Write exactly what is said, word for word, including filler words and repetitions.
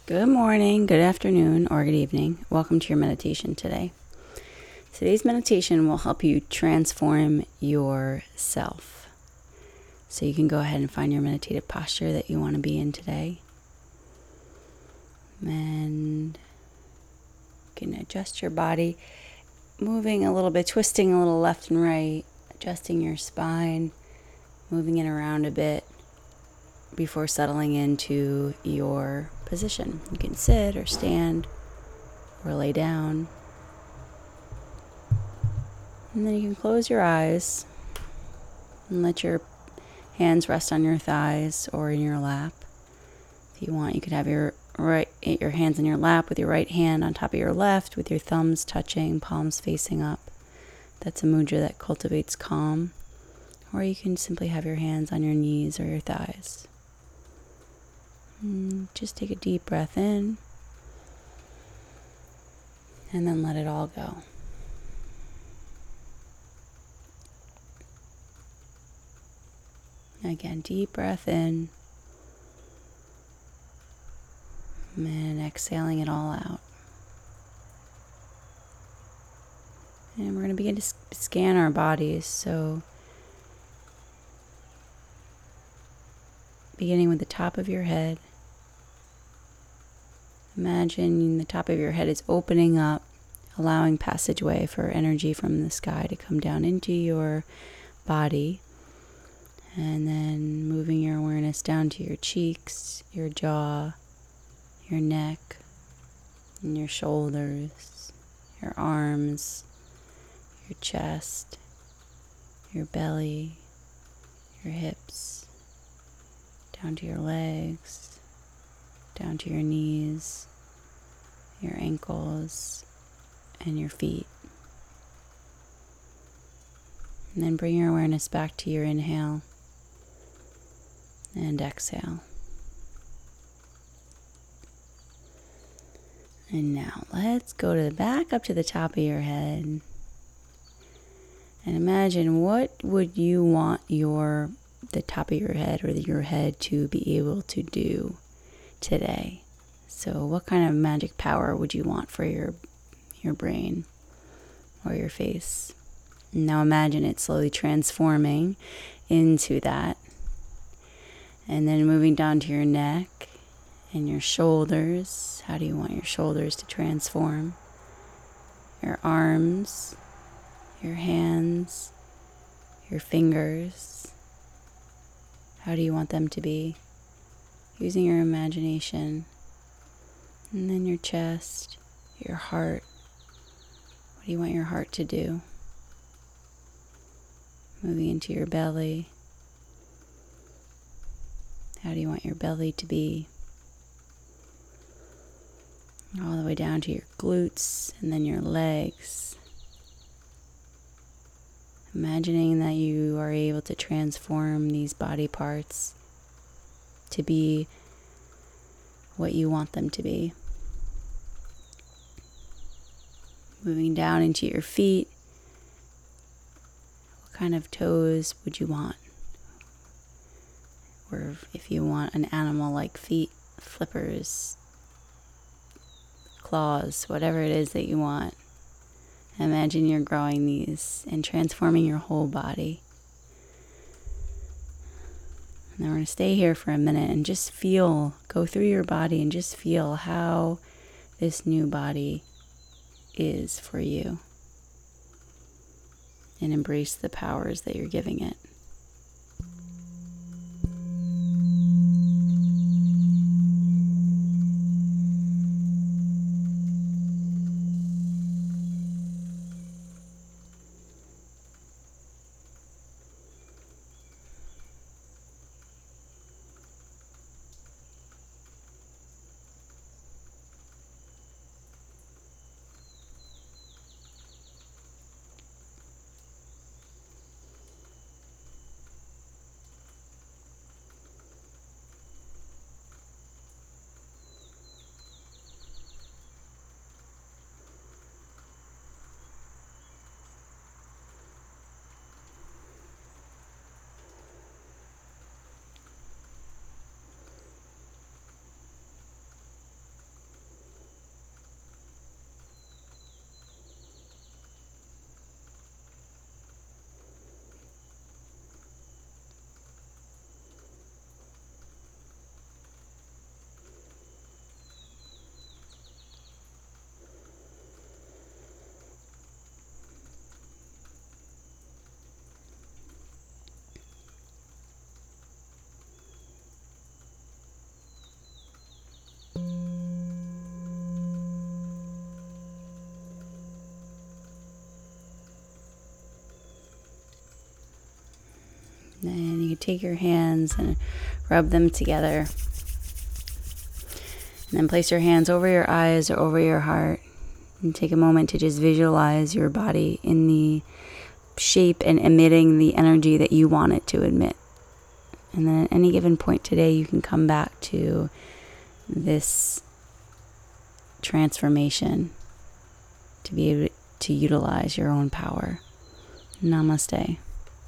Good morning, good afternoon, or good evening. Welcome to your meditation today. Today's meditation will help you transform yourself. So you can go ahead and find your meditative posture that you want to be in today. And you can adjust your body, moving a little bit, twisting a little left and right, adjusting your spine, moving it around a bit before settling into your position. You can sit or stand or lay down. And then you can close your eyes and let your hands rest on your thighs or in your lap. If you want, you could have your right your hands in your lap with your right hand on top of your left with your thumbs touching, palms facing up. That's a mudra that cultivates calm. Or you can simply have your hands on your knees or your thighs. And just take a deep breath in and then let it all go. Again, deep breath in and exhaling it all out. And we're going to begin to scan our bodies. So beginning with the top of your head, imagine the top of your head is opening up, allowing passageway for energy from the sky to come down into your body. And then moving your awareness down to your cheeks, your jaw, your neck, and your shoulders, your arms, your chest, your belly, your hips, down to your legs, down to your knees, your ankles, and your feet. And then bring your awareness back to your inhale and exhale. And now let's go to the back up to the top of your head. And imagine, what would you want your the top of your head or your head to be able to do today? So what kind of magic power would you want for your your brain or your face? Now imagine it slowly transforming into that. And then moving down to your neck and your shoulders. How do you want your shoulders to transform? Your arms, your hands, your fingers. How do you want them to be? Using your imagination. And then your chest, your heart. What do you want your heart to do? Moving into your belly. How do you want your belly to be? All the way down to your glutes and then your legs. Imagining that you are able to transform these body parts to be what you want them to be. Moving down into your feet. What kind of toes would you want? Or if you want an animal-like feet, flippers, claws, whatever it is that you want. Imagine you're growing these and transforming your whole body. And then we're going to stay here for a minute and just feel, go through your body and just feel how this new body is for you. And embrace the powers that you're giving it. Then you can take your hands and rub them together. And then place your hands over your eyes or over your heart. And take a moment to just visualize your body in the shape and emitting the energy that you want it to emit. And then at any given point today, you can come back to this transformation to be able to utilize your own power. Namaste.